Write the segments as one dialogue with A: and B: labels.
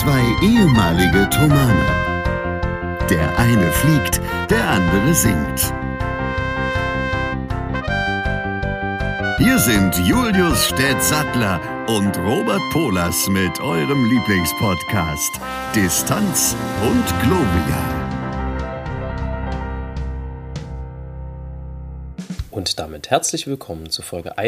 A: Zwei ehemalige Tomane. Der eine fliegt, der andere singt. Hier sind Julius Städtsattler und Robert Polas mit eurem Lieblingspodcast Distanz und Gloria.
B: Und damit herzlich willkommen zu Folge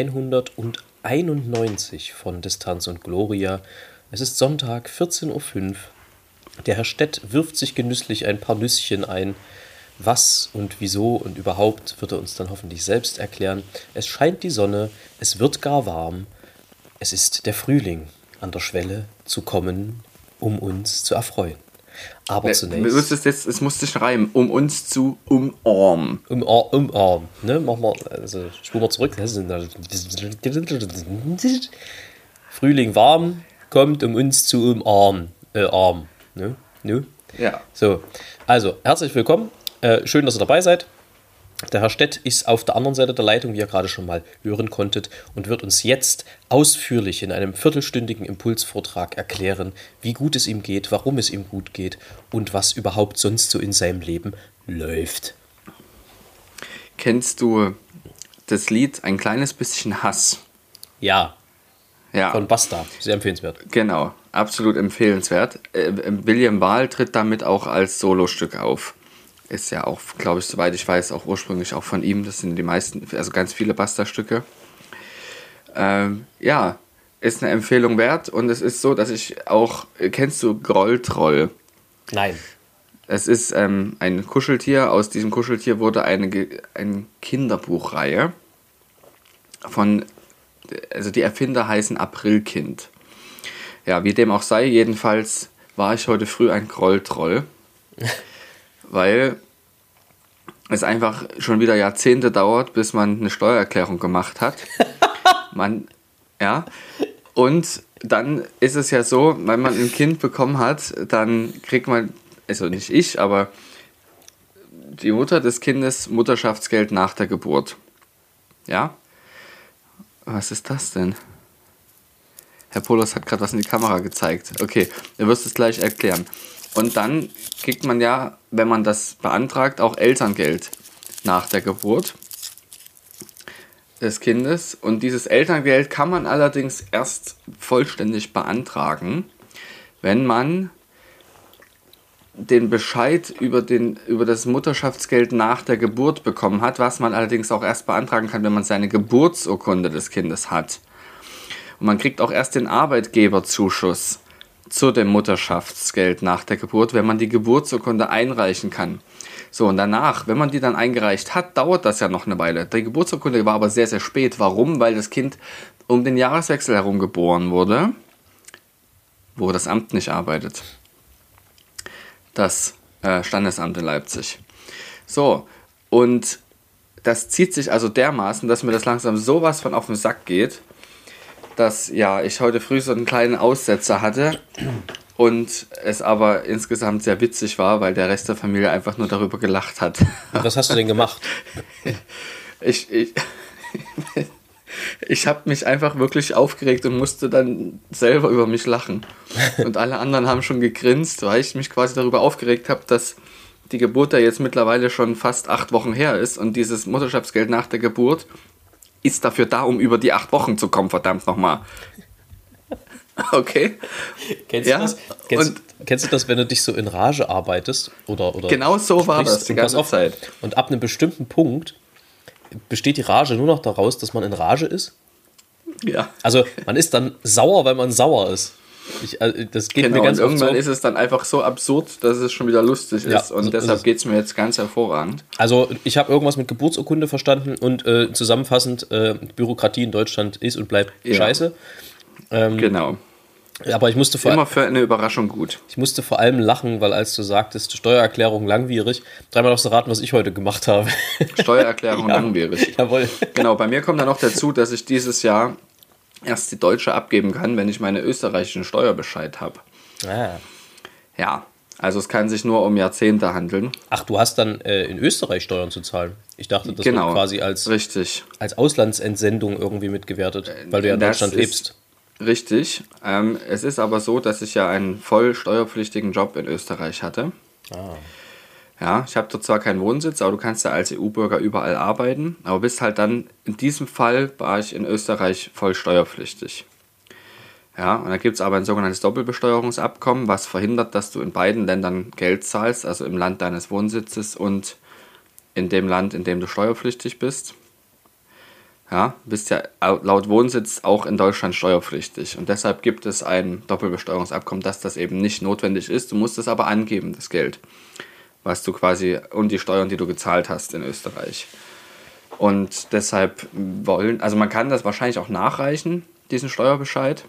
B: 191 von Distanz und Gloria. Es ist Sonntag, 14:05 Uhr. Der Herr Stett wirft sich genüsslich ein paar Nüsschen ein. Was und wieso und überhaupt wird er uns dann hoffentlich selbst erklären. Es scheint die Sonne, es wird gar warm. Es ist der Frühling an der Schwelle zu kommen, um uns zu erfreuen. Aber zunächst...
C: Es muss sich reimen, um uns zu umarmen.
B: Umarmen, ne? Machen wir, also spulen wir zurück. Frühling warm, kommt, um uns zu umarmen. Ne?
C: Ja.
B: So, also, herzlich willkommen. Schön, dass ihr dabei seid. Der Herr Stett ist auf der anderen Seite der Leitung, wie ihr gerade schon mal hören konntet, und wird uns jetzt ausführlich in einem viertelstündigen Impulsvortrag erklären, wie gut es ihm geht, warum es ihm gut geht und was überhaupt sonst so in seinem Leben läuft.
C: Kennst du das Lied Ein kleines bisschen Hass?
B: Ja.
C: Ja.
B: Von Basta. Sehr empfehlenswert.
C: Genau, absolut empfehlenswert. William Wahl tritt damit auch als Solostück auf. Ist ja auch, glaube ich, soweit ich weiß, auch ursprünglich auch von ihm. Das sind die meisten, also ganz viele Basta-Stücke. Ja, ist eine Empfehlung wert. Und es ist so, dass ich auch, kennst du Grolltroll?
B: Nein.
C: Es ist ein Kuscheltier. Aus diesem Kuscheltier wurde eine Kinderbuchreihe von, also die Erfinder heißen Aprilkind. Ja, wie dem auch sei, jedenfalls war ich heute früh ein Grolltroll. Weil es einfach schon wieder Jahrzehnte dauert, bis man eine Steuererklärung gemacht hat. Und dann ist es ja so, wenn man ein Kind bekommen hat, dann kriegt man, also nicht ich, aber die Mutter des Kindes Mutterschaftsgeld nach der Geburt. Ja? Was ist das denn? Herr Polos hat gerade was in die Kamera gezeigt. Okay, er wird es gleich erklären. Und dann kriegt man ja, wenn man das beantragt, auch Elterngeld nach der Geburt des Kindes. Und dieses Elterngeld kann man allerdings erst vollständig beantragen, wenn man den Bescheid über das Mutterschaftsgeld nach der Geburt bekommen hat, was man allerdings auch erst beantragen kann, wenn man seine Geburtsurkunde des Kindes hat. Und man kriegt auch erst den Arbeitgeberzuschuss zu dem Mutterschaftsgeld nach der Geburt, wenn man die Geburtsurkunde einreichen kann. So, und danach, wenn man die dann eingereicht hat, dauert das ja noch eine Weile. Die Geburtsurkunde war aber sehr, sehr spät. Warum? Weil das Kind um den Jahreswechsel herum geboren wurde, wo das Amt nicht arbeitet. Das Standesamt in Leipzig. So, und das zieht sich also dermaßen, dass mir das langsam sowas von auf den Sack geht, dass ja ich heute früh so einen kleinen Aussetzer hatte und es aber insgesamt sehr witzig war, weil der Rest der Familie einfach nur darüber gelacht hat.
B: Was hast du denn gemacht?
C: Ich habe mich einfach wirklich aufgeregt und musste dann selber über mich lachen. Und alle anderen haben schon gegrinst, weil ich mich quasi darüber aufgeregt habe, dass die Geburt ja jetzt mittlerweile schon fast 8 Wochen her ist und dieses Mutterschaftsgeld nach der Geburt ist dafür da, um über die 8 Wochen zu kommen, verdammt nochmal. Okay.
B: Kennst du das, wenn du dich so in Rage arbeitest? Oder
C: genau so war das die ganze Zeit.
B: Und ab einem bestimmten Punkt besteht die Rage nur noch daraus, dass man in Rage ist?
C: Ja.
B: Also man ist dann sauer, weil man sauer ist. Das geht mir ganz
C: und irgendwann
B: oft so.
C: Ist es dann einfach so absurd, dass es schon wieder lustig ist. Und deshalb geht es mir jetzt ganz hervorragend.
B: Also ich habe irgendwas mit Geburtsurkunde verstanden und zusammenfassend, Bürokratie in Deutschland ist und bleibt scheiße.
C: Genau.
B: Aber ich musste
C: immer für eine Überraschung gut.
B: Ich musste vor allem lachen, weil als du sagtest, Steuererklärung langwierig, dreimal darfst du raten, was ich heute gemacht habe.
C: Steuererklärung langwierig.
B: Jawohl.
C: Genau, bei mir kommt dann noch dazu, dass ich dieses Jahr erst die deutsche abgeben kann, wenn ich meine österreichischen Steuerbescheid habe.
B: Ah.
C: Ja, also es kann sich nur um Jahrzehnte handeln.
B: Ach, du hast dann in Österreich Steuern zu zahlen? Ich dachte, das wird quasi als Auslandsentsendung irgendwie mitgewertet, weil du ja in Deutschland lebst.
C: Richtig. Es ist aber so, dass ich ja einen voll steuerpflichtigen Job in Österreich hatte. Ja, ich habe dort zwar keinen Wohnsitz, aber du kannst ja als EU-Bürger überall arbeiten, aber bist halt dann, in diesem Fall war ich in Österreich voll steuerpflichtig. Ja, und da gibt es aber ein sogenanntes Doppelbesteuerungsabkommen, was verhindert, dass du in beiden Ländern Geld zahlst, also im Land deines Wohnsitzes und in dem Land, in dem du steuerpflichtig bist. Ja, bist ja laut Wohnsitz auch in Deutschland steuerpflichtig. Und deshalb gibt es ein Doppelbesteuerungsabkommen, dass das eben nicht notwendig ist. Du musst es aber angeben, das Geld, was du quasi und die Steuern, die du gezahlt hast in Österreich. Und deshalb also man kann das wahrscheinlich auch nachreichen, diesen Steuerbescheid.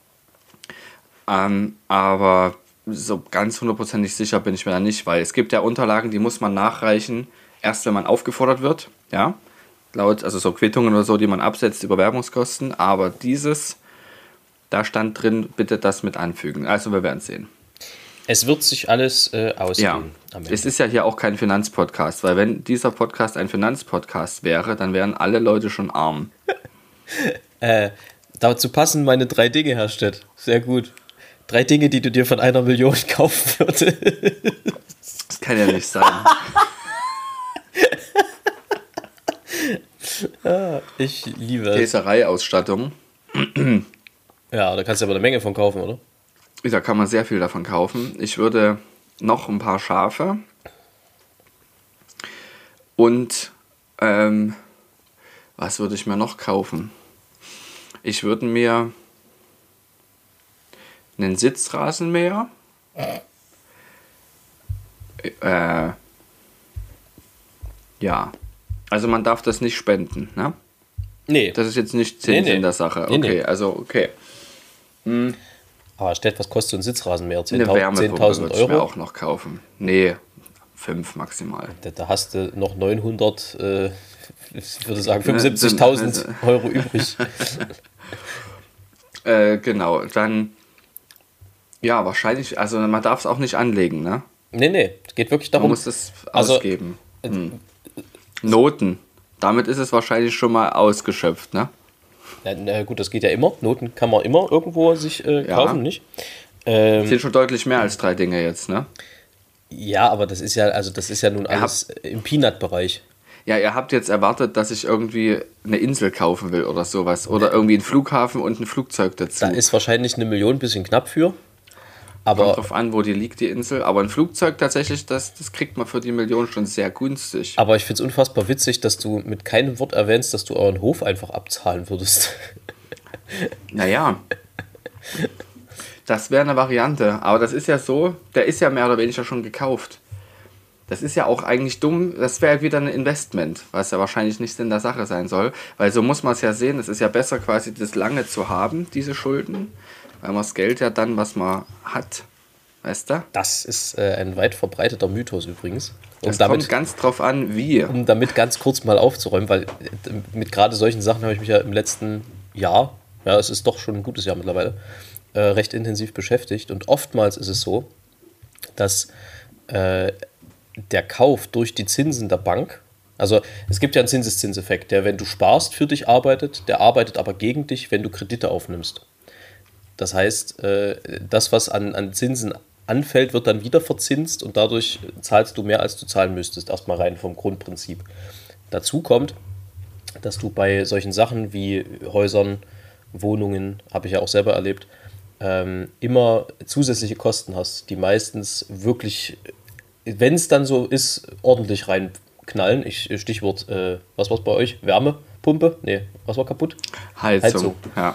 C: Aber so ganz hundertprozentig sicher bin ich mir da nicht, weil es gibt ja Unterlagen, die muss man nachreichen, erst wenn man aufgefordert wird, ja, also so Quittungen oder so, die man absetzt über Werbungskosten, aber da stand drin, bitte das mit anfügen. Also wir werden sehen.
B: Es wird sich alles ausgehen.
C: Ja, es ist ja hier auch kein Finanzpodcast, weil wenn dieser Podcast ein Finanzpodcast wäre, dann wären alle Leute schon arm.
B: Dazu passen meine 3 Dinge, Herr Stett. Sehr gut. 3 Dinge, die du dir von 1 Million kaufen würdest.
C: Das kann ja nicht sein.
B: Ich liebe es.
C: Käsereiausstattung.
B: Ja, da kannst du aber eine Menge von kaufen, oder?
C: Da kann man sehr viel davon kaufen. Ich würde noch ein paar Schafe und was würde ich mir noch kaufen? Ich würde mir einen Sitzrasenmäher, ja, also man darf das nicht spenden, ne?
B: Nee.
C: Das ist jetzt nicht Sinn in der Sache. Okay,
B: Nee.
C: also okay.
B: Aber Stett, was kostet so ein Sitzrasenmäher?
C: Eine Wärmepumpe würde ich mir
B: Euro?
C: auch noch kaufen. Nee, 5 maximal.
B: Da hast du noch 900, ich würde sagen 75.000 Euro übrig.
C: Genau, dann, ja, wahrscheinlich, also man darf es auch nicht anlegen, ne?
B: Nee, es geht wirklich darum.
C: Man muss es ausgeben. Noten, damit ist es wahrscheinlich schon mal ausgeschöpft, ne?
B: Na gut, das geht ja immer. Noten kann man immer irgendwo sich kaufen, nicht?
C: Sind schon deutlich mehr als 3 Dinge jetzt, ne?
B: Ja, aber das ist ja nun alles im Peanut-Bereich.
C: Ja, ihr habt jetzt erwartet, dass ich irgendwie eine Insel kaufen will oder sowas. Oder irgendwie einen Flughafen und ein Flugzeug dazu.
B: Da ist wahrscheinlich 1 Million ein bisschen knapp für. Aber
C: kommt drauf an, wo die liegt, die Insel. Aber ein Flugzeug tatsächlich, das kriegt man für die Million schon sehr günstig.
B: Aber ich finde es unfassbar witzig, dass du mit keinem Wort erwähnst, dass du euren Hof einfach abzahlen würdest.
C: Naja, das wäre eine Variante. Aber das ist ja so, der ist ja mehr oder weniger schon gekauft. Das ist ja auch eigentlich dumm. Das wäre wieder ein Investment, was ja wahrscheinlich nicht Sinn der Sache sein soll. Weil so muss man es ja sehen, es ist ja besser quasi das lange zu haben, diese Schulden. Weil man das Geld ja dann, was man hat, weißt du?
B: Das ist ein weit verbreiteter Mythos übrigens.
C: Das kommt ganz drauf an, wie.
B: Um damit ganz kurz mal aufzuräumen, weil mit gerade solchen Sachen habe ich mich ja im letzten Jahr, ja, es ist doch schon ein gutes Jahr mittlerweile, recht intensiv beschäftigt. Und oftmals ist es so, dass der Kauf durch die Zinsen der Bank, also es gibt ja einen Zinseszinseffekt, der, wenn du sparst, für dich arbeitet, der arbeitet aber gegen dich, wenn du Kredite aufnimmst. Das heißt, das, was an Zinsen anfällt, wird dann wieder verzinst und dadurch zahlst du mehr, als du zahlen müsstest, erstmal rein vom Grundprinzip. Dazu kommt, dass du bei solchen Sachen wie Häusern, Wohnungen, habe ich ja auch selber erlebt, immer zusätzliche Kosten hast, die meistens wirklich, wenn es dann so ist, ordentlich reinknallen. Stichwort, was war es bei euch? Wärmepumpe? Nee, was war kaputt?
C: Heizung. Ja.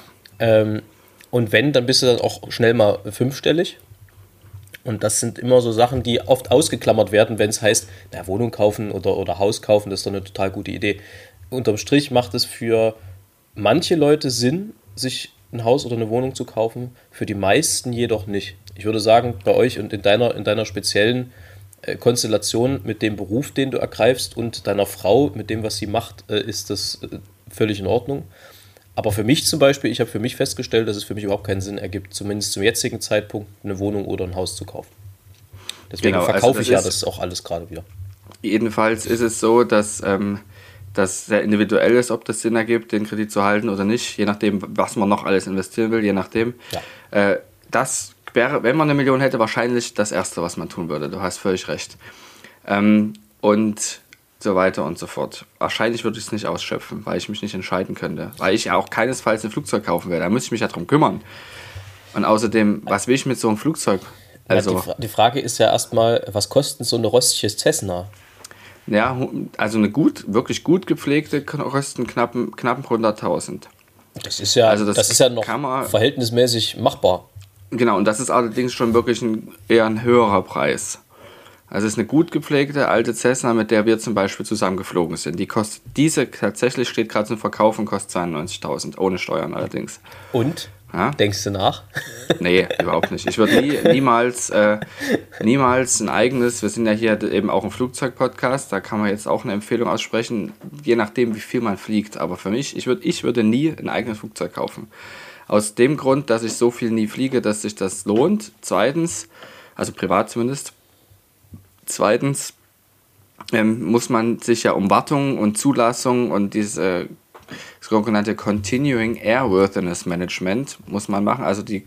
B: Und wenn, dann bist du dann auch schnell mal 5-stellig. Und das sind immer so Sachen, die oft ausgeklammert werden, wenn es heißt, na, Wohnung kaufen oder Haus kaufen, das ist doch eine total gute Idee. Unterm Strich macht es für manche Leute Sinn, sich ein Haus oder eine Wohnung zu kaufen, für die meisten jedoch nicht. Ich würde sagen, bei euch und in deiner speziellen Konstellation mit dem Beruf, den du ergreifst und deiner Frau, mit dem, was sie macht, ist das völlig in Ordnung. Aber für mich zum Beispiel, ich habe für mich festgestellt, dass es für mich überhaupt keinen Sinn ergibt, zumindest zum jetzigen Zeitpunkt eine Wohnung oder ein Haus zu kaufen. Deswegen verkaufe ich das auch alles gerade wieder.
C: Jedenfalls ist es so, dass das sehr individuell ist, ob das Sinn ergibt, den Kredit zu halten oder nicht, je nachdem, was man noch alles investieren will, je nachdem.
B: Ja.
C: Das wäre, wenn man 1 Million hätte, wahrscheinlich das Erste, was man tun würde. Du hast völlig recht. Und so weiter und so fort. Wahrscheinlich würde ich es nicht ausschöpfen, weil ich mich nicht entscheiden könnte. Weil ich ja auch keinesfalls ein Flugzeug kaufen werde. Da muss ich mich ja drum kümmern. Und außerdem, was will ich mit so einem Flugzeug? Also,
B: die Frage ist ja erstmal, was kostet so eine rostliche Cessna?
C: ja, also eine wirklich gut gepflegte kosten knapp 100.000.
B: Das ist ja,
C: Also
B: das ist ja noch
C: kann man-
B: verhältnismäßig machbar.
C: Genau, und das ist allerdings schon wirklich eher ein höherer Preis. Also es ist eine gut gepflegte alte Cessna, mit der wir zum Beispiel zusammen geflogen sind. Diese tatsächlich steht gerade zum Verkauf und kostet 92.000, ohne Steuern allerdings.
B: Und?
C: Ja?
B: Denkst du nach?
C: Nee, überhaupt nicht. Ich würde niemals ein eigenes, wir sind ja hier eben auch ein Flugzeug-Podcast, da kann man jetzt auch eine Empfehlung aussprechen, je nachdem, wie viel man fliegt. Aber für mich, ich würde nie ein eigenes Flugzeug kaufen. Aus dem Grund, dass ich so viel nie fliege, dass sich das lohnt. Zweitens, also privat zumindest. Zweitens muss man sich ja um Wartung und Zulassung und diese sogenannte Continuing Airworthiness Management muss man machen, also die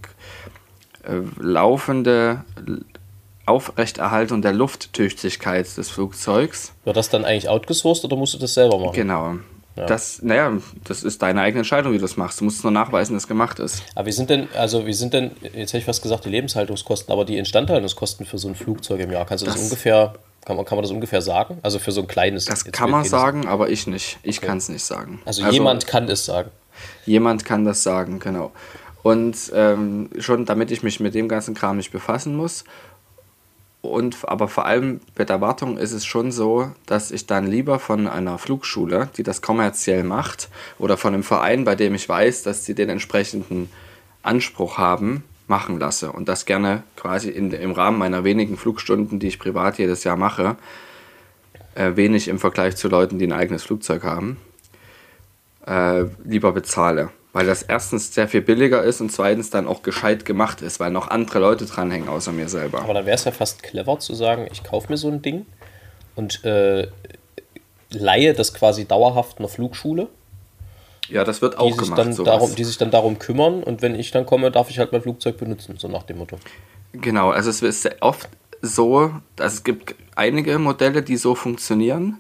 C: laufende Aufrechterhaltung der Lufttüchtigkeit des Flugzeugs.
B: Wird das dann eigentlich outgesourced oder musst du das selber machen?
C: Genau.
B: Ja.
C: Das ist deine eigene Entscheidung, wie du das machst. Du musst nur nachweisen, dass es gemacht ist.
B: Aber wie sind denn, jetzt hätte ich fast gesagt, die Lebenshaltungskosten, aber die Instandhaltungskosten für so ein Flugzeug im Jahr, kannst du das ungefähr, kann man das ungefähr sagen? Also für so ein kleines.
C: Das kann man sagen, aber ich nicht. Ich kann es nicht sagen.
B: Also jemand kann es sagen.
C: Jemand kann das sagen, genau. Und schon damit ich mich mit dem ganzen Kram nicht befassen muss. Aber vor allem bei der Wartung ist es schon so, dass ich dann lieber von einer Flugschule, die das kommerziell macht, oder von einem Verein, bei dem ich weiß, dass sie den entsprechenden Anspruch haben, machen lasse. Und das gerne quasi im Rahmen meiner wenigen Flugstunden, die ich privat jedes Jahr mache, wenig im Vergleich zu Leuten, die ein eigenes Flugzeug haben, lieber bezahle. Weil das erstens sehr viel billiger ist und zweitens dann auch gescheit gemacht ist, weil noch andere Leute dranhängen außer mir selber.
B: Aber dann wäre es ja fast clever zu sagen, ich kaufe mir so ein Ding und leihe das quasi dauerhaft einer Flugschule.
C: Ja, das wird auch gemacht.
B: Die sich dann darum kümmern und wenn ich dann komme, darf ich halt mein Flugzeug benutzen, so nach dem Motto.
C: Genau, also es ist oft so, dass es gibt einige Modelle, die so funktionieren.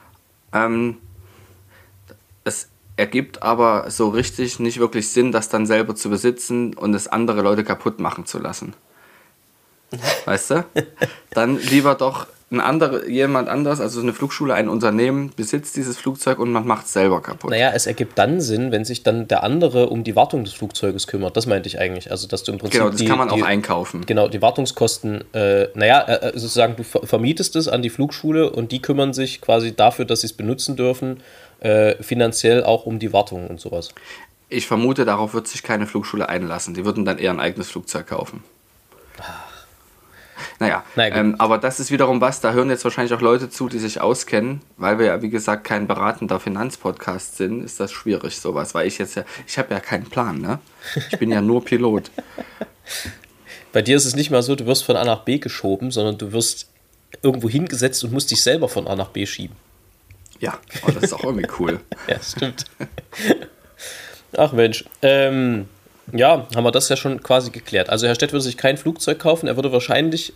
C: Es ergibt aber so richtig nicht wirklich Sinn, das dann selber zu besitzen und es andere Leute kaputt machen zu lassen. Weißt du? Dann lieber doch jemand anderes, also eine Flugschule, ein Unternehmen, besitzt dieses Flugzeug und man macht es selber kaputt.
B: Naja, es ergibt dann Sinn, wenn sich dann der andere um die Wartung des Flugzeuges kümmert. Das meinte ich eigentlich. Also, dass du im Prinzip
C: genau, das kann man auch einkaufen.
B: Genau, die Wartungskosten, sozusagen, du vermietest es an die Flugschule und die kümmern sich quasi dafür, dass sie es benutzen dürfen, finanziell auch um die Wartung und sowas.
C: Ich vermute, darauf wird sich keine Flugschule einlassen. Die würden dann eher ein eigenes Flugzeug kaufen. Naja, aber das ist wiederum was, da hören jetzt wahrscheinlich auch Leute zu, die sich auskennen, weil wir ja, wie gesagt, kein beratender Finanzpodcast sind, ist das schwierig, sowas, weil ich habe ja keinen Plan, ne? Ich bin ja nur Pilot.
B: Bei dir ist es nicht mal so, du wirst von A nach B geschoben, sondern du wirst irgendwo hingesetzt und musst dich selber von A nach B schieben.
C: Ja, oh, das ist auch irgendwie cool.
B: Ja, stimmt. Ach Mensch, ja, haben wir das ja schon quasi geklärt. Also Herr Stett würde sich kein Flugzeug kaufen, er würde wahrscheinlich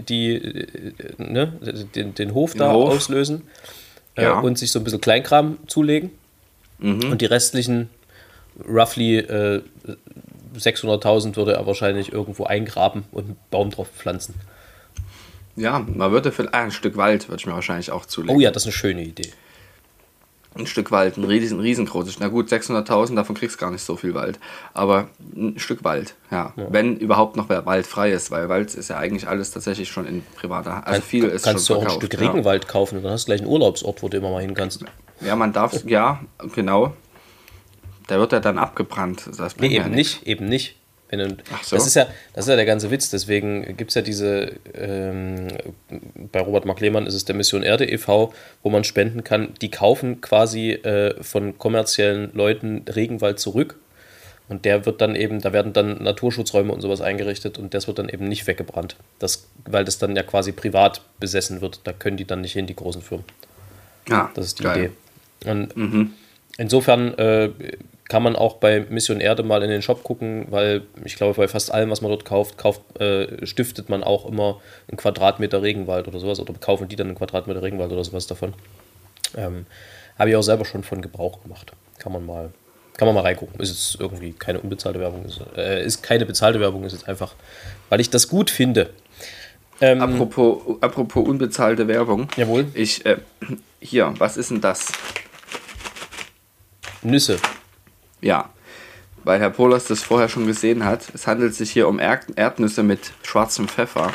B: den Hof auslösen und sich so ein bisschen Kleinkram zulegen und die restlichen roughly 600.000 würde er wahrscheinlich irgendwo eingraben und einen Baum drauf pflanzen.
C: Ja, man würde für ein Stück Wald würde ich mir wahrscheinlich auch zulegen.
B: Oh ja, das ist eine schöne Idee.
C: Ein Stück Wald, ein riesengroßes. Na gut, 600.000, davon kriegst du gar nicht so viel Wald. Aber ein Stück Wald, ja. Wenn überhaupt noch Wald frei ist, weil Wald ist ja eigentlich alles tatsächlich schon in privater Hand. Also viel ist schon
B: kannst du auch
C: verkauft,
B: ein Stück Regenwald kaufen und dann hast du gleich einen Urlaubsort, wo du immer mal hin kannst.
C: Ja, man darf, ja, genau. Der wird ja dann abgebrannt. Das
B: nee, eben nicht.
C: Ach so.
B: Das ist ja der ganze Witz, deswegen gibt es ja diese, bei Robert Mark Lehmann ist es der Mission Erde e.V., wo man spenden kann, die kaufen quasi von kommerziellen Leuten Regenwald zurück und der wird dann eben, da werden dann Naturschutzräume und sowas eingerichtet und das wird dann eben nicht weggebrannt, weil das dann ja quasi privat besessen wird, da können die dann nicht hin, die großen Firmen.
C: Ja,
B: das ist die
C: geil.
B: Idee. Und insofern kann man auch bei Mission Erde mal in den Shop gucken, weil ich glaube, bei fast allem, was man dort stiftet man auch immer einen Quadratmeter Regenwald oder sowas, oder kaufen die dann einen Quadratmeter Regenwald oder sowas davon. Habe ich auch selber schon von Gebrauch gemacht. Kann man mal reingucken. Ist jetzt irgendwie keine unbezahlte Werbung. Ist keine bezahlte Werbung, ist jetzt einfach, weil ich das gut finde.
C: Apropos unbezahlte Werbung.
B: Jawohl.
C: Hier, was ist denn das?
B: Nüsse.
C: Ja, weil Herr Pohlers das vorher schon gesehen hat. Es handelt sich hier um Erdnüsse mit schwarzem Pfeffer.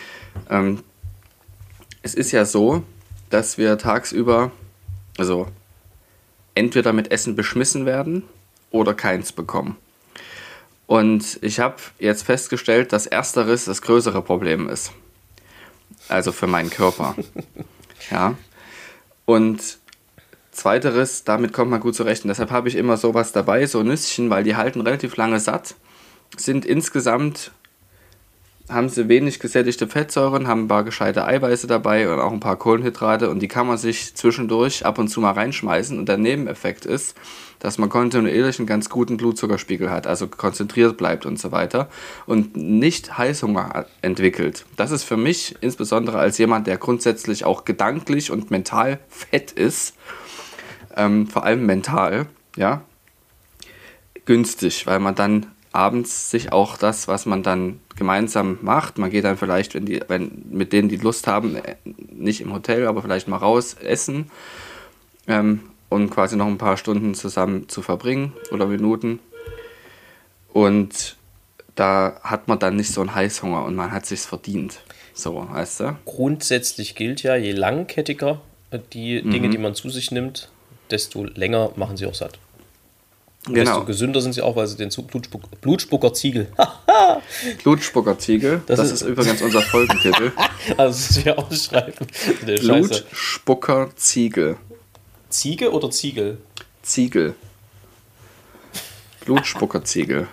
C: Es ist ja so, dass wir tagsüber, also entweder mit Essen beschmissen werden oder keins bekommen. Und ich habe jetzt festgestellt, dass ersteres das größere Problem ist. Also für meinen Körper. Ja. Und zweiteres, damit kommt man gut zurecht. Und deshalb habe ich immer sowas dabei, so Nüsschen, weil die halten relativ lange satt. Sind insgesamt, haben sie wenig gesättigte Fettsäuren, haben ein paar gescheite Eiweiße dabei und auch ein paar Kohlenhydrate. Und die kann man sich zwischendurch ab und zu mal reinschmeißen. Und der Nebeneffekt ist, dass man kontinuierlich einen ganz guten Blutzuckerspiegel hat, also konzentriert bleibt und so weiter und nicht Heißhunger entwickelt. Das ist für mich, insbesondere als jemand, der grundsätzlich auch gedanklich und mental fett ist, vor allem mental, ja, günstig, weil man dann abends sich auch das, was man dann gemeinsam macht, man geht dann vielleicht, wenn mit denen, die Lust haben, nicht im Hotel, aber vielleicht mal raus essen, und quasi noch ein paar Stunden zusammen zu verbringen oder Minuten. Und da hat man dann nicht so einen Heißhunger und man hat sich's verdient. So, weißt du?
B: Grundsätzlich gilt ja, je langkettiger die Dinge, die man zu sich nimmt, desto länger machen sie auch satt. Und desto gesünder sind sie auch, weil sie den Blutspuckerziegel.
C: Blutspuckerziegel, das ist übrigens unser Folgentitel.
B: Also das ist ja ausschreiben.
C: Blutspuckerziegel.
B: Ziege oder Ziegel?
C: Ziegel. Blutspuckerziegel.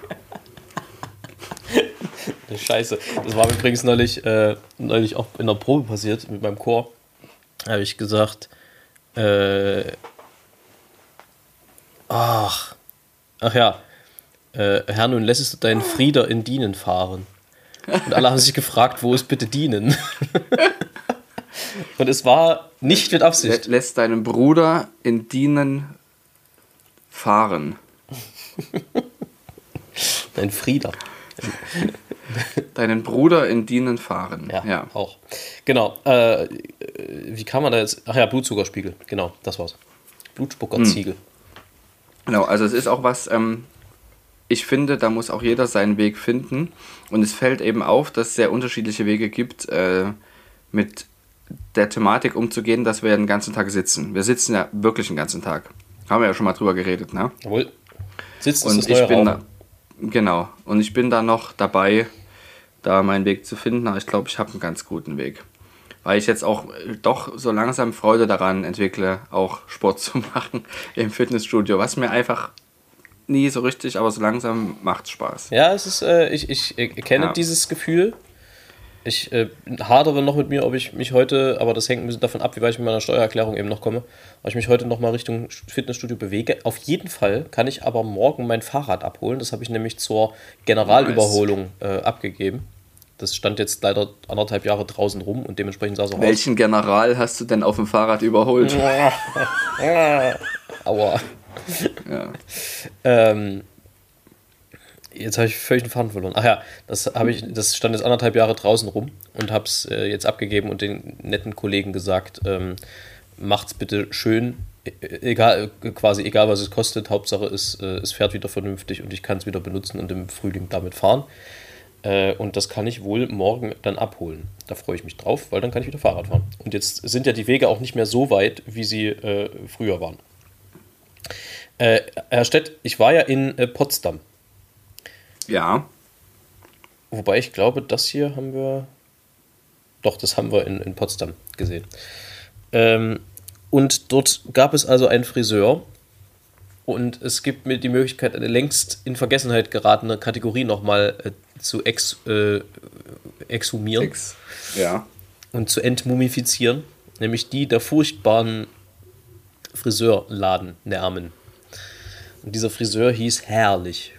B: Scheiße. Das war mir übrigens neulich auch in der Probe passiert mit meinem Chor. Da habe ich gesagt, ach ja, Herr, nun lässest du deinen Frieder in Dienen fahren. Und alle haben sich gefragt, wo ist bitte Dienen? Und es war nicht mit Absicht.
C: Lässt deinen Bruder in Dienen fahren.
B: Dein Frieder.
C: Deinen Bruder in Dienen fahren.
B: Ja. Auch. Genau. Wie kann man da jetzt... Ach ja, Blutzuckerspiegel. Genau, das war's. Blutspuckerziegel.
C: Genau, also es ist auch was... ich finde, da muss auch jeder seinen Weg finden. Und es fällt eben auf, dass es sehr unterschiedliche Wege gibt, mit der Thematik umzugehen, dass wir den ganzen Tag sitzen. Wir sitzen ja wirklich den ganzen Tag. Haben wir ja schon mal drüber geredet, ne?
B: Jawohl. Sitzen ist
C: und
B: das neue Rauchen.
C: Genau. Und ich bin da noch dabei, da meinen Weg zu finden. Aber ich glaube, ich habe einen ganz guten Weg. Weil ich jetzt auch doch so langsam Freude daran entwickle, auch Sport zu machen im Fitnessstudio. Was mir einfach nie so richtig, aber so langsam macht Spaß.
B: Ja, es ist, ich kenne dieses Gefühl. Ich hadere noch mit mir, ob ich mich heute, aber das hängt ein bisschen davon ab, wie weit ich mit meiner Steuererklärung eben noch komme, ob ich mich heute noch mal Richtung Fitnessstudio bewege. Auf jeden Fall kann ich aber morgen mein Fahrrad abholen. Das habe ich nämlich zur Generalüberholung abgegeben. Das stand jetzt leider 1,5 Jahre draußen rum und dementsprechend sah es auch
C: Welchen General hast du denn auf dem Fahrrad überholt?
B: Aua.
C: Ja.
B: Jetzt habe ich völlig den Faden verloren. Ach ja, das stand jetzt 1,5 Jahre draußen rum und habe es jetzt abgegeben und den netten Kollegen gesagt, macht's bitte schön, egal was es kostet, Hauptsache es fährt wieder vernünftig und ich kann es wieder benutzen und im Frühling damit fahren. Und das kann ich wohl morgen dann abholen. Da freue ich mich drauf, weil dann kann ich wieder Fahrrad fahren. Und jetzt sind ja die Wege auch nicht mehr so weit, wie sie früher waren. Herr Stett, ich war ja in Potsdam.
C: Ja.
B: Wobei ich glaube, das hier haben wir... Doch, das haben wir in Potsdam gesehen. Und dort gab es also einen Friseur und es gibt mir die Möglichkeit, eine längst in Vergessenheit geratene Kategorie nochmal zu exhumieren
C: Ja.
B: und zu entmumifizieren, nämlich die der furchtbaren Friseurladen-Namen. Und dieser Friseur hieß Herrlich.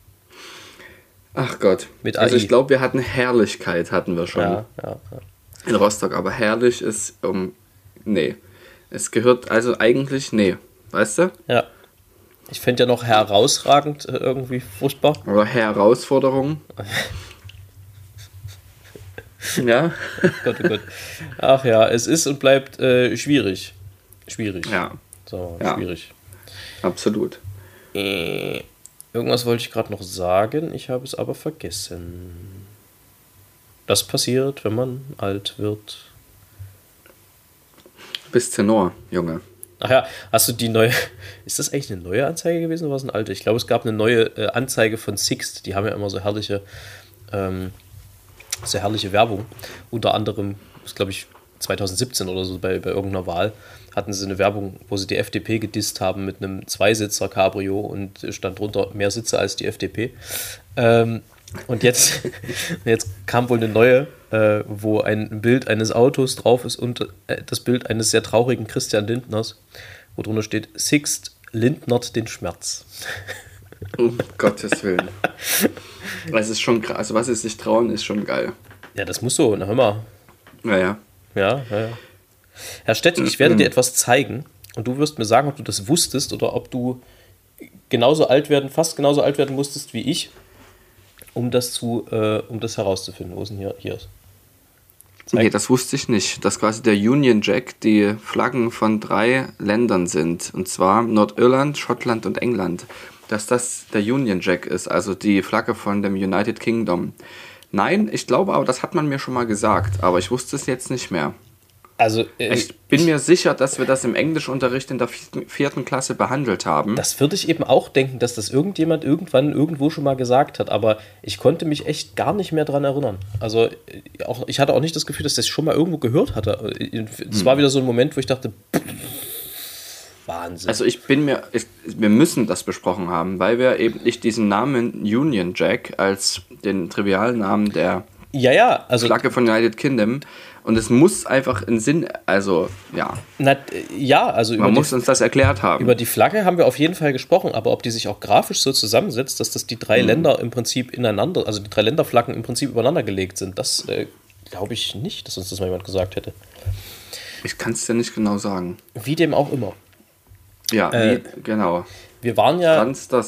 C: Ach Gott.
B: Mit
C: also
B: AI.
C: ich glaube, wir hatten Herrlichkeit, hatten wir schon
B: Ja.
C: in Rostock, aber herrlich ist, nee. Es gehört also eigentlich, nee, weißt du?
B: Ja. Ich fände ja noch herausragend irgendwie furchtbar.
C: Oder Herausforderung. Ja.
B: Gott, oh Gott. Ach ja, es ist und bleibt schwierig. Schwierig.
C: Ja,
B: So,
C: Ja.
B: schwierig.
C: absolut.
B: Irgendwas wollte ich gerade noch sagen, ich habe es aber vergessen. Das passiert, wenn man alt wird.
C: Du bist Tenor, Junge.
B: Ach ja, hast du die neue. Ist das eigentlich eine neue Anzeige gewesen oder war es eine alte? Ich glaube, es gab eine neue Anzeige von Sixt. Die haben ja immer so herrliche Werbung. Unter anderem, das glaube ich 2017 oder so bei irgendeiner Wahl, hatten sie eine Werbung, wo sie die FDP gedisst haben mit einem Zweisitzer Cabrio und stand drunter mehr Sitze als die FDP. Und jetzt kam wohl eine neue, wo ein Bild eines Autos drauf ist und das Bild eines sehr traurigen Christian Lindners, wo drunter steht: Sixt lindnert den Schmerz.
C: Um Gottes Willen. Es ist schon krass. Also was sie sich trauen, ist schon geil.
B: Ja, das muss so, na hör mal.
C: Naja.
B: Ja. Herr Stetti, ich werde dir etwas zeigen und du wirst mir sagen, ob du das wusstest oder ob du fast genauso alt werden musstest wie ich, um das herauszufinden. Wo ist denn hier?
C: Nee, das wusste ich nicht. Dass quasi der Union Jack die Flaggen von 3 Ländern sind. Und zwar Nordirland, Schottland und England. Dass das der Union Jack ist, also die Flagge von dem United Kingdom. Nein, ich glaube aber, das hat man mir schon mal gesagt. Aber ich wusste es jetzt nicht mehr.
B: Also,
C: Ich bin mir sicher, dass wir das im Englischunterricht in der 4. Klasse behandelt haben.
B: das würde ich eben auch denken, dass das irgendjemand irgendwann irgendwo schon mal gesagt hat, aber ich konnte mich echt gar nicht mehr dran erinnern. Also ich hatte auch nicht das Gefühl, dass ich das schon mal irgendwo gehört hatte. Es war wieder so ein Moment, wo ich dachte, Wahnsinn.
C: Also wir müssen das besprochen haben, weil wir eben nicht diesen Namen Union Jack als den Trivialnamen der
B: also
C: Flagge von United Kingdom, und es muss einfach einen Sinn, also ja. Man muss uns das erklärt haben.
B: Über die Flagge haben wir auf jeden Fall gesprochen, aber ob die sich auch grafisch so zusammensetzt, dass das die 3 Länder im Prinzip ineinander, also die 3 Länderflaggen im Prinzip übereinander gelegt sind, das glaube ich nicht, dass uns das mal jemand gesagt hätte.
C: Ich kann es dir nicht genau sagen.
B: Wie dem auch immer.
C: Ja, genau.
B: Wir waren ja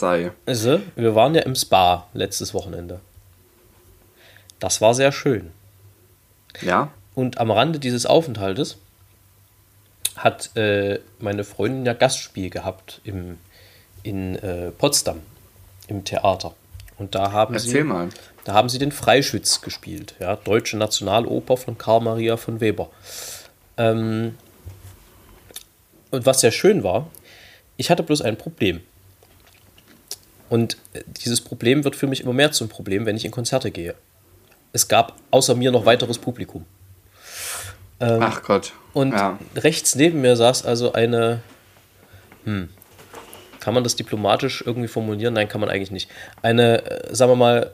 B: im Spa letztes Wochenende. Das war sehr schön.
C: Ja.
B: Und am Rande dieses Aufenthaltes hat meine Freundin ja Gastspiel gehabt in Potsdam im Theater. Und da haben sie den Freischütz gespielt, ja, Deutsche Nationaloper von Karl Maria von Weber. Und was sehr schön war, ich hatte bloß ein Problem. Und dieses Problem wird für mich immer mehr zum Problem, wenn ich in Konzerte gehe. Es gab außer mir noch weiteres Publikum.
C: Ach Gott.
B: Und rechts neben mir saß also eine, kann man das diplomatisch irgendwie formulieren? Nein, kann man eigentlich nicht. Eine, sagen wir mal,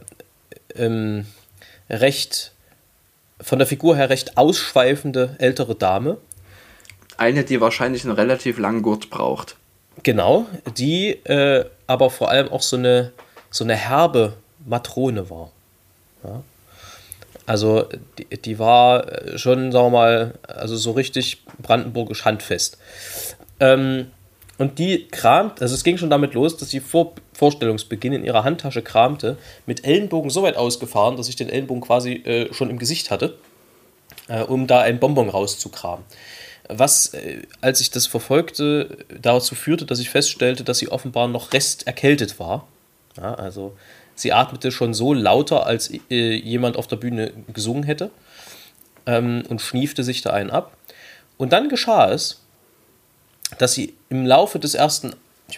B: recht, von der Figur her recht ausschweifende ältere Dame.
C: Eine, die wahrscheinlich einen relativ langen Gurt braucht.
B: Genau, die aber vor allem auch so eine herbe Matrone war. Ja? Also die war schon, sagen wir mal, also so richtig brandenburgisch handfest. Und die kramt, also es ging schon damit los, dass sie vor Vorstellungsbeginn in ihrer Handtasche kramte, mit Ellenbogen so weit ausgefahren, dass ich den Ellenbogen quasi schon im Gesicht hatte, um da ein Bonbon rauszukramen. Was, als ich das verfolgte, dazu führte, dass ich feststellte, dass sie offenbar noch resterkältet war. Ja, also sie atmete schon so lauter, als jemand auf der Bühne gesungen hätte, und schniefte sich da einen ab. Und dann geschah es, dass sie im Laufe des ersten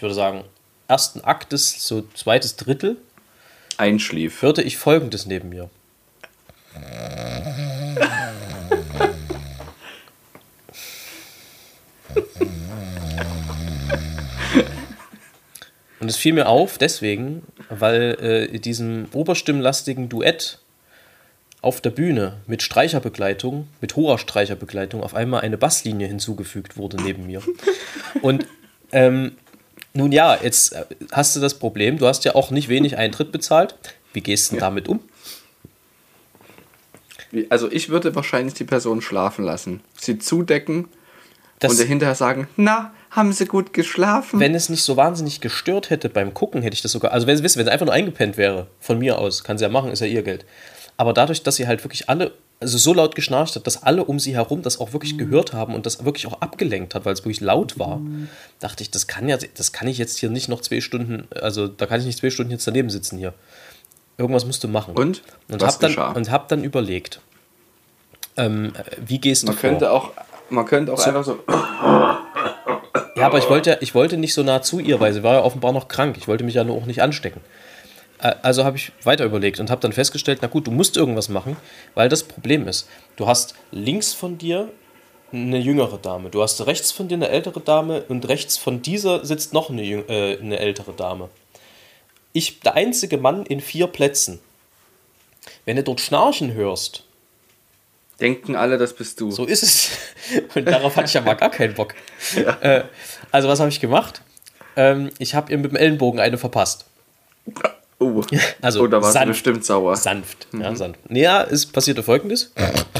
B: Aktes, so zweites Drittel,
C: einschlief.
B: hörte ich Folgendes neben mir. Und es fiel mir auf deswegen, weil diesem oberstimmlastigen Duett auf der Bühne mit Streicherbegleitung, mit hoher Streicherbegleitung, auf einmal eine Basslinie hinzugefügt wurde neben mir. Und nun ja, jetzt hast du das Problem, du hast ja auch nicht wenig Eintritt bezahlt. Wie gehst du denn damit um?
C: Also ich würde wahrscheinlich die Person schlafen lassen. Sie zudecken
B: Das,
C: und hinterher sagen, na, haben Sie gut geschlafen?
B: wenn es nicht so wahnsinnig gestört hätte beim Gucken, hätte ich das sogar, also wenn es einfach nur eingepennt wäre, von mir aus, kann sie ja machen, ist ja ihr Geld. Aber dadurch, dass sie halt wirklich alle, also so laut geschnarcht hat, dass alle um sie herum das auch wirklich gehört haben und das wirklich auch abgelenkt hat, weil es wirklich laut war, dachte ich, das kann ich jetzt hier nicht noch 2 Stunden, also da kann ich nicht 2 Stunden jetzt daneben sitzen hier. Irgendwas musst du machen.
C: Und was geschah?
B: Hab dann überlegt, wie gehst du vor?
C: Man könnte auch einfach so...
B: Ja, aber ich wollte nicht so nah zu ihr, weil sie war ja offenbar noch krank. Ich wollte mich ja nur auch nicht anstecken. Also habe ich weiter überlegt und habe dann festgestellt, na gut, du musst irgendwas machen, weil das Problem ist, du hast links von dir eine jüngere Dame, du hast rechts von dir eine ältere Dame und rechts von dieser sitzt noch eine ältere Dame. Ich, der einzige Mann in 4 Plätzen. Wenn du dort Schnarchen hörst,
C: Denken alle, das bist du.
B: so ist es. Und darauf hatte ich ja mal gar keinen Bock.
C: Ja.
B: Also was habe ich gemacht? Ich habe ihr mit dem Ellenbogen eine verpasst. Also
C: da warst du
B: sanft,
C: bestimmt sauer.
B: Sanft, ja, sanft. Naja, es passierte Folgendes.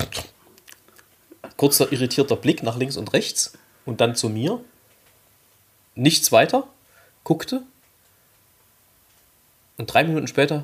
B: Kurzer irritierter Blick nach links und rechts und dann zu mir. Nichts weiter. Guckte. Und 3 Minuten später.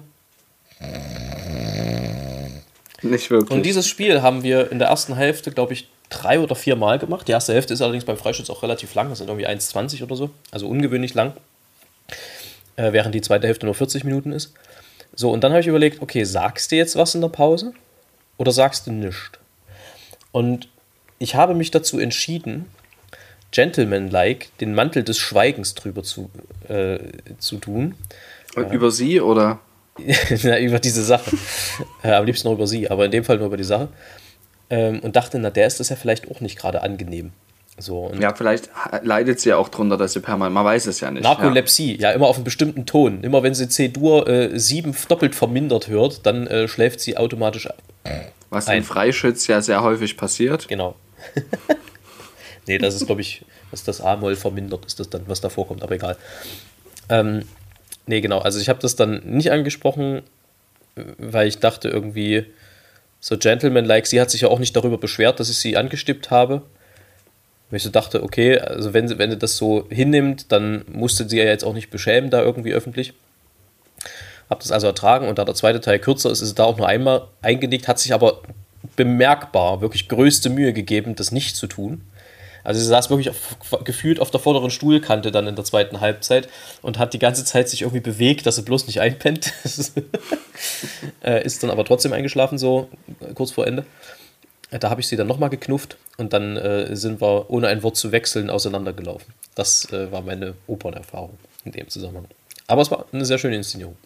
C: Nicht wirklich.
B: Und dieses Spiel haben wir in der ersten Hälfte, glaube ich, 3 oder 4 Mal gemacht. Die erste Hälfte ist allerdings beim Freischütz auch relativ lang. Das sind irgendwie 1,20 oder so. Also ungewöhnlich lang. Während die zweite Hälfte nur 40 Minuten ist. So, und dann habe ich überlegt, okay, sagst du jetzt was in der Pause oder sagst du nichts? Und ich habe mich dazu entschieden, gentlemanlike den Mantel des Schweigens drüber zu tun.
C: Über sie oder?
B: Ja, über diese Sache. Am liebsten noch über sie, aber in dem Fall nur über die Sache. Und dachte, na, der ist das ja vielleicht auch nicht gerade angenehm. So, und
C: Ja, vielleicht leidet sie ja auch drunter, dass sie permanent, man weiß es ja nicht.
B: Narkolepsie, ja, immer auf einen bestimmten Ton. Immer wenn sie C-Dur 7 doppelt vermindert hört, dann schläft sie automatisch
C: Was
B: ein.
C: im Freischütz ja sehr häufig passiert.
B: Genau. Nee, das ist, glaube ich, was das A-Moll vermindert ist, das dann, was da vorkommt, aber egal. Nee, genau, also ich habe das dann nicht angesprochen, weil ich dachte irgendwie, so gentleman-like, sie hat sich ja auch nicht darüber beschwert, dass ich sie angestippt habe. Weil ich so dachte, okay, also wenn sie das so hinnimmt, dann musste sie ja jetzt auch nicht beschämen da irgendwie öffentlich. Hab das also ertragen und da der zweite Teil kürzer ist, ist es da auch nur einmal eingelegt, hat sich aber bemerkbar wirklich größte Mühe gegeben, das nicht zu tun. Also sie saß wirklich gefühlt auf der vorderen Stuhlkante dann in der zweiten Halbzeit und hat die ganze Zeit sich irgendwie bewegt, dass sie bloß nicht einpennt. Ist dann aber trotzdem eingeschlafen, so kurz vor Ende. Da habe ich sie dann nochmal geknufft und dann sind wir, ohne ein Wort zu wechseln, auseinandergelaufen. Das war meine Opernerfahrung in dem Zusammenhang. Aber es war eine sehr schöne Inszenierung.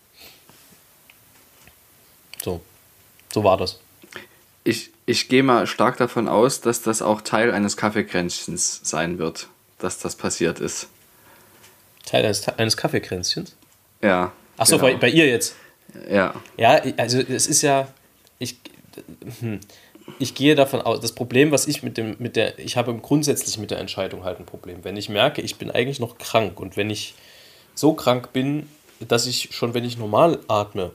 B: So war das.
C: Ich gehe mal stark davon aus, dass das auch Teil eines Kaffeekränzchens sein wird, dass das passiert ist.
B: Teil eines Kaffeekränzchens?
C: Ja.
B: Achso,
C: genau.
B: bei ihr jetzt?
C: Ja.
B: Ja, also es ist ja, ich gehe davon aus, das Problem, was ich ich habe grundsätzlich mit der Entscheidung halt ein Problem. Wenn ich merke, ich bin eigentlich noch krank und wenn ich so krank bin, dass ich schon, wenn ich normal atme,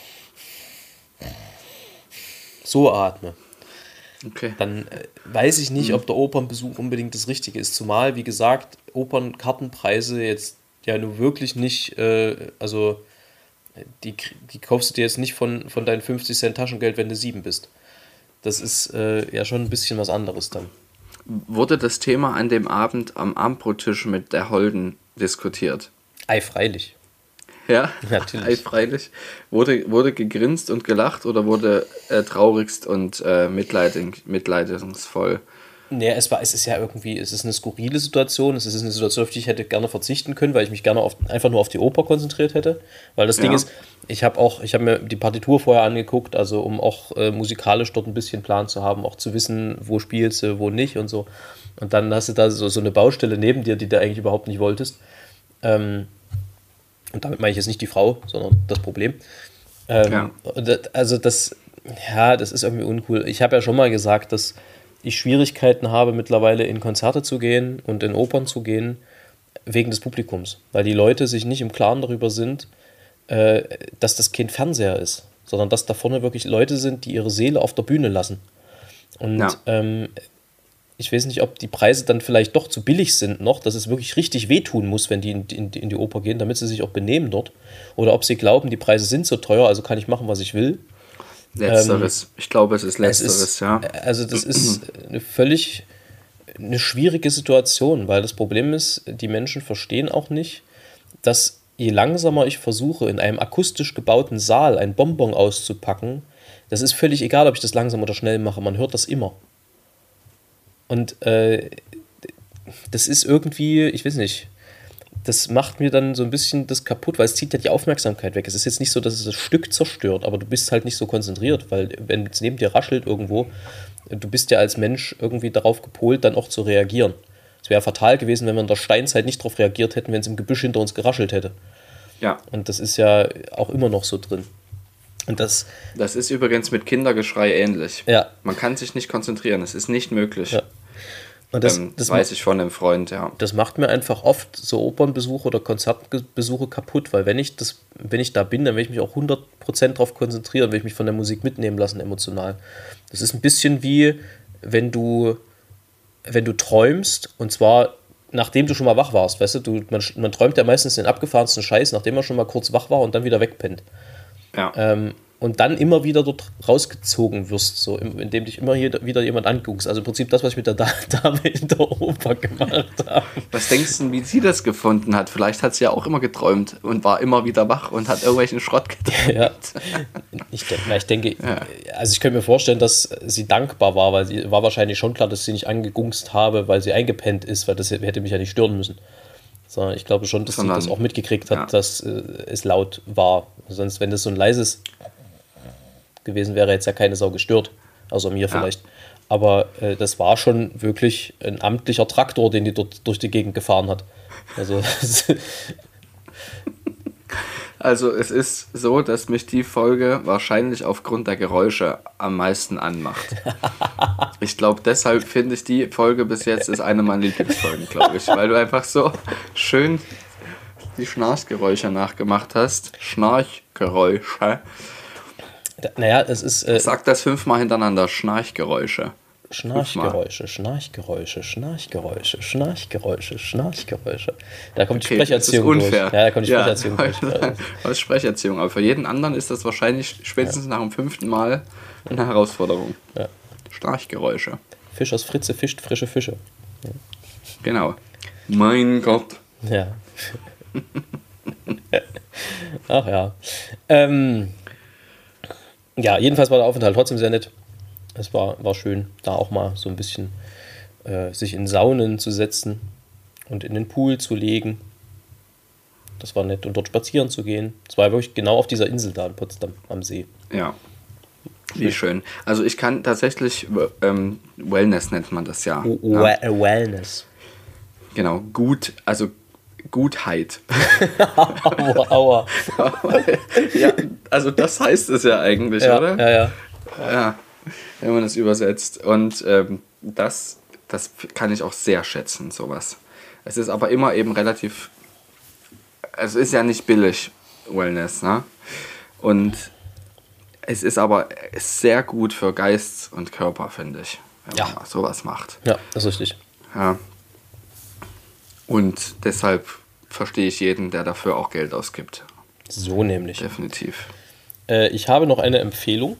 B: so atme,
C: Okay.
B: dann weiß ich nicht, ob der Opernbesuch unbedingt das Richtige ist. Zumal, wie gesagt, Opernkartenpreise jetzt ja nur wirklich nicht, also die kaufst du dir jetzt nicht von deinen 50 Cent Taschengeld, wenn du 7 bist. Das ist ja schon ein bisschen was anderes dann.
C: Wurde das Thema an dem Abend am Abendbrottisch mit der Holden diskutiert?
B: Ei, freilich.
C: Ja,
B: Natürlich.
C: freilich. Wurde gegrinst und gelacht oder wurde traurigst und mitleidungsvoll?
B: Nee, es ist ja irgendwie, es ist eine skurrile Situation, es ist eine Situation, auf die ich hätte gerne verzichten können, weil ich mich gerne einfach nur auf die Oper konzentriert hätte. Weil das Ding ist, ich habe mir die Partitur vorher angeguckt, also um auch musikalisch dort ein bisschen Plan zu haben, auch zu wissen, wo spielst du, wo nicht und so. Und dann hast du da so eine Baustelle neben dir, die du eigentlich überhaupt nicht wolltest. Und damit meine ich jetzt nicht die Frau, sondern das Problem. Also das Ja, das ist irgendwie uncool. Ich habe ja schon mal gesagt, dass ich Schwierigkeiten habe, mittlerweile in Konzerte zu gehen und in Opern zu gehen, wegen des Publikums. Weil die Leute sich nicht im Klaren darüber sind, dass das kein Fernseher ist, sondern dass da vorne wirklich Leute sind, die ihre Seele auf der Bühne lassen. Und ich weiß nicht, ob die Preise dann vielleicht doch zu billig sind noch, dass es wirklich richtig wehtun muss, wenn die in die Oper gehen, damit sie sich auch benehmen dort. Oder ob sie glauben, die Preise sind so teuer, also kann ich machen, was ich will.
C: Letzteres. Ich glaube, es ist Letzteres, ja.
B: Also das ist eine schwierige Situation, weil das Problem ist, die Menschen verstehen auch nicht, dass je langsamer ich versuche, in einem akustisch gebauten Saal ein Bonbon auszupacken, das ist völlig egal, ob ich das langsam oder schnell mache, man hört das immer. Und das ist irgendwie, ich weiß nicht, das macht mir dann so ein bisschen das kaputt, weil es zieht ja die Aufmerksamkeit weg. Es ist jetzt nicht so, dass es das Stück zerstört, aber du bist halt nicht so konzentriert, weil wenn es neben dir raschelt irgendwo, du bist ja als Mensch irgendwie darauf gepolt, dann auch zu reagieren. Es wäre fatal gewesen, wenn wir in der Steinzeit nicht darauf reagiert hätten, wenn es im Gebüsch hinter uns geraschelt hätte.
C: Ja.
B: Und das ist ja auch immer noch so drin. Und das
C: ist übrigens mit Kindergeschrei ähnlich.
B: Ja.
C: Man kann sich nicht konzentrieren, es ist nicht möglich.
B: Ja. Und das
C: weiß ich von einem Freund, ja.
B: Das macht mir einfach oft so Opernbesuche oder Konzertbesuche kaputt, weil wenn ich da bin, dann will ich mich auch 100% darauf konzentrieren, will ich mich von der Musik mitnehmen lassen, emotional. Das ist ein bisschen wie, wenn du träumst, und zwar nachdem du schon mal wach warst, weißt du, man träumt ja meistens den abgefahrensten Scheiß, nachdem man schon mal kurz wach war und dann wieder wegpennt.
C: Ja.
B: Und dann immer wieder dort rausgezogen wirst, so indem dich immer wieder jemand anguckst. Also im Prinzip das, was ich mit der Dame in der Oper gemacht habe.
C: Was denkst du, wie sie das gefunden hat? Vielleicht hat sie ja auch immer geträumt und war immer wieder wach und hat irgendwelchen Schrott geträumt.
B: Ja. Ich denke, also ich könnte mir vorstellen, dass sie dankbar war, weil sie war wahrscheinlich schon klar, dass ich sie nicht angegungst habe, weil sie eingepennt ist, weil das hätte mich ja nicht stören müssen. Sondern ich glaube schon, dass sie das auch mitgekriegt hat, dass es laut war. Sonst, wenn das so ein leises gewesen wäre, hätte es ja keine Sau gestört. Außer mir vielleicht. Aber das war schon wirklich ein amtlicher Traktor, den die dort durch die Gegend gefahren hat.
C: Also es ist so, dass mich die Folge wahrscheinlich aufgrund der Geräusche am meisten anmacht. Ich glaube, deshalb finde ich die Folge bis jetzt ist eine meiner Lieblingsfolgen, glaube ich. Weil du einfach so schön die Schnarchgeräusche nachgemacht hast. Schnarchgeräusche.
B: Naja, es ist...
C: Sag das 5-mal hintereinander. Schnarchgeräusche.
B: Schnarchgeräusche, Schnarchgeräusche, Schnarchgeräusche, Schnarchgeräusche, Schnarchgeräusche. Da kommt die Sprecherziehung durch. Ja, da kommt die Sprecherziehung durch.
C: Das ist Sprecherziehung. Aber für jeden anderen ist das wahrscheinlich spätestens nach dem 5. Mal eine Herausforderung. Ja. Schnarchgeräusche.
B: Fischers Fritze fischt frische Fische. Ja.
C: Genau. Mein Gott.
B: Ja. Ach ja. Ja, jedenfalls war der Aufenthalt trotzdem sehr nett. Es war schön, da auch mal so ein bisschen sich in Saunen zu setzen und in den Pool zu legen. Das war nett. Und dort spazieren zu gehen. Es war wirklich genau auf dieser Insel da in Potsdam am See.
C: Ja, wie schön. Also ich kann tatsächlich, Wellness nennt man das ja.
B: Wellness.
C: Genau, Gutheit.
B: Aua.
C: Ja, also das heißt es ja eigentlich,
B: ja,
C: oder?
B: Ja.
C: Ja, wenn man das übersetzt. Und das kann ich auch sehr schätzen, sowas. Es ist aber immer eben relativ, es ist ja nicht billig, Wellness, ne? Und es ist aber sehr gut für Geist und Körper, finde ich, wenn man sowas macht.
B: Ja, das ist richtig.
C: Ja. Und deshalb verstehe ich jeden, der dafür auch Geld ausgibt.
B: So nämlich.
C: Definitiv.
B: Ich habe noch eine Empfehlung.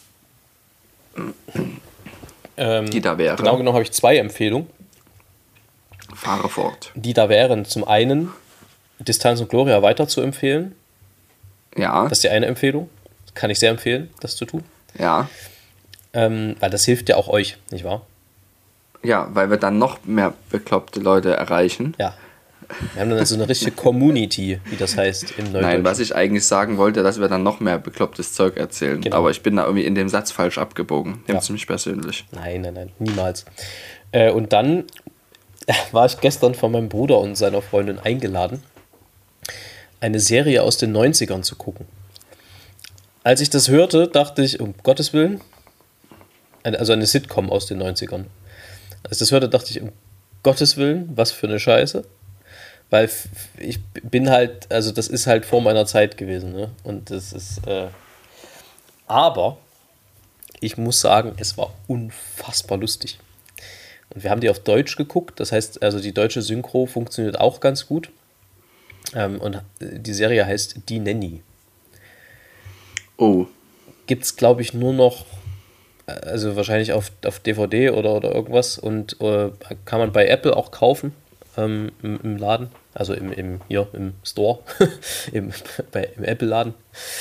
C: Die da wäre.
B: Genau genommen habe ich 2 Empfehlungen.
C: Fahre fort.
B: Die da wären zum einen Distanz und Gloria weiter zu empfehlen.
C: Ja.
B: Das ist die eine Empfehlung. Kann ich sehr empfehlen, das zu tun.
C: Ja.
B: Weil das hilft ja auch euch, nicht wahr?
C: Ja, weil wir dann noch mehr bekloppte Leute erreichen.
B: Ja. Wir haben dann so eine richtige Community, wie das heißt im Neudeutschen.
C: Nein, was ich eigentlich sagen wollte, dass wir dann noch mehr beklopptes Zeug erzählen.
B: Genau.
C: Aber ich bin da irgendwie in dem Satz falsch abgebogen. Nimm's mich persönlich.
B: Nein, niemals. Und dann war ich gestern von meinem Bruder und seiner Freundin eingeladen, eine Serie aus den 90ern zu gucken. Als ich das hörte, dachte ich, um Gottes Willen, also eine Sitcom aus den 90ern. Als ich das hörte, dachte ich, um Gottes Willen, was für eine Scheiße. Weil ich bin halt, also das ist halt vor meiner Zeit gewesen, ne? Und das ist, aber ich muss sagen, es war unfassbar lustig. Und wir haben die auf Deutsch geguckt, das heißt, also die deutsche Synchro funktioniert auch ganz gut. Und die Serie heißt Die Nanny.
C: Oh.
B: Gibt es, glaube ich, nur noch, also wahrscheinlich auf DVD oder irgendwas und kann man bei Apple auch kaufen, im Laden, also im Store, im Apple-Laden.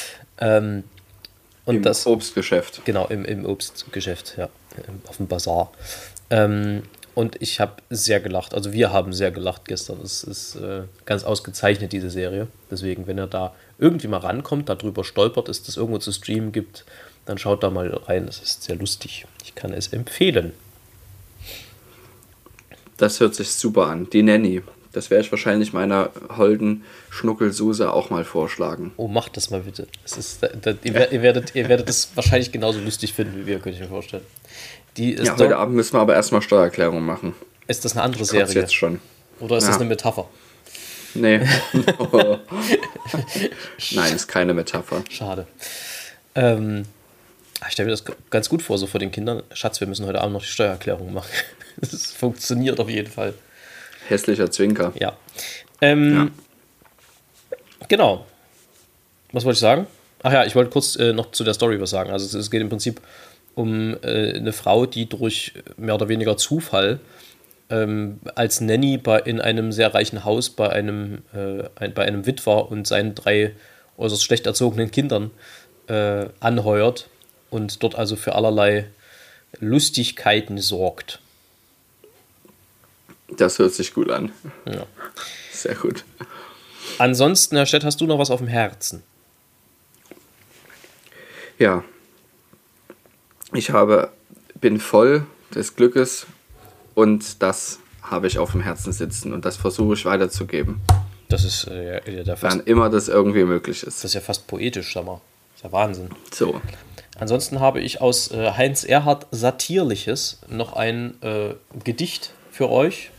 B: Und
C: Im Obstgeschäft.
B: Genau, im Obstgeschäft, ja, auf dem Bazar. Und ich habe sehr gelacht, also wir haben sehr gelacht gestern. Es ist ganz ausgezeichnet, diese Serie. Deswegen, wenn ihr da irgendwie mal rankommt, darüber stolpert, dass das irgendwo zu streamen gibt, dann schaut da mal rein. Es ist sehr lustig. Ich kann es empfehlen.
C: Das hört sich super an. Die Nanny. Das werde ich wahrscheinlich meiner holden Schnuckelsuse auch mal vorschlagen.
B: Oh, macht das mal bitte. Es ist, ihr werdet das wahrscheinlich genauso lustig finden wie wir, könnte ich mir vorstellen.
C: Heute Abend müssen wir aber erstmal Steuererklärung machen.
B: Ist das eine andere Serie?
C: Jetzt schon.
B: Oder ist das eine Metapher?
C: Nee. Nein, ist keine Metapher.
B: Schade. Ich stelle mir das ganz gut vor, so vor den Kindern. Schatz, wir müssen heute Abend noch die Steuererklärung machen. Das funktioniert auf jeden Fall.
C: Hässlicher Zwinker.
B: Ja. Genau. Was wollte ich sagen? Ach ja, ich wollte kurz noch zu der Story was sagen. Also es geht im Prinzip um eine Frau, die durch mehr oder weniger Zufall als Nanny in einem sehr reichen Haus bei einem Witwer und seinen 3 äußerst schlecht erzogenen Kindern anheuert und dort also für allerlei Lustigkeiten sorgt.
C: Das hört sich gut an.
B: Ja.
C: Sehr gut.
B: Ansonsten, Herr Stett, hast du noch was auf dem Herzen?
C: Ja. Ich bin voll des Glückes und das habe ich auf dem Herzen sitzen und das versuche ich weiterzugeben.
B: Das ist
C: wann immer das irgendwie möglich ist.
B: Das ist ja fast poetisch, sag mal. Das ist ja Wahnsinn.
C: So.
B: Ansonsten habe ich aus Heinz Erhardt Satirliches noch ein Gedicht für euch.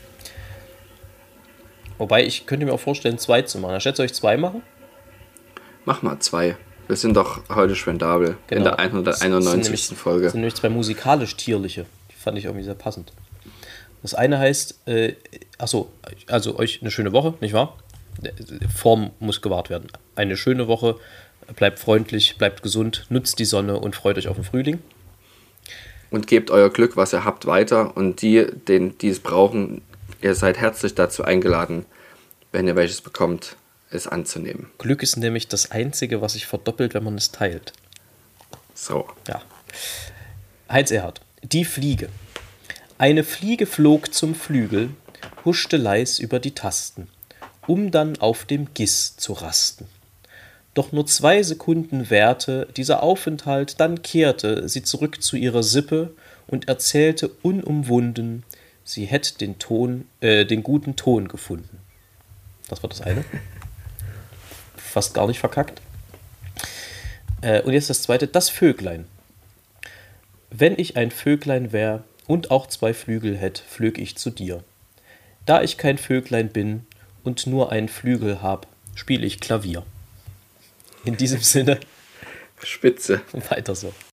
B: Wobei, ich könnte mir auch vorstellen, 2 zu machen. Soll ich 2 machen?
C: Mach mal 2. Wir sind doch heute spendabel. Genau. In der 191. Folge.
B: Das sind nämlich 2 musikalisch-tierliche. Die fand ich irgendwie sehr passend. Das eine heißt, also euch eine schöne Woche, nicht wahr? Form muss gewahrt werden. Eine schöne Woche, bleibt freundlich, bleibt gesund, nutzt die Sonne und freut euch auf den Frühling.
C: Und gebt euer Glück, was ihr habt, weiter. Und die es brauchen, ihr seid herzlich dazu eingeladen, wenn ihr welches bekommt, es anzunehmen.
B: Glück ist nämlich das Einzige, was sich verdoppelt, wenn man es teilt.
C: So.
B: Ja. Heinz Erhardt. Die Fliege. Eine Fliege flog zum Flügel, huschte leis über die Tasten, um dann auf dem Giss zu rasten. Doch nur 2 Sekunden währte dieser Aufenthalt, dann kehrte sie zurück zu ihrer Sippe und erzählte unumwunden, sie hätte den guten Ton gefunden. Das war das eine. Fast gar nicht verkackt. Und jetzt das zweite, das Vöglein. Wenn ich ein Vöglein wär und auch 2 Flügel hätt, flög ich zu dir. Da ich kein Vöglein bin und nur einen Flügel hab, spiel ich Klavier. In diesem Sinne.
C: Spitze.
B: Weiter so.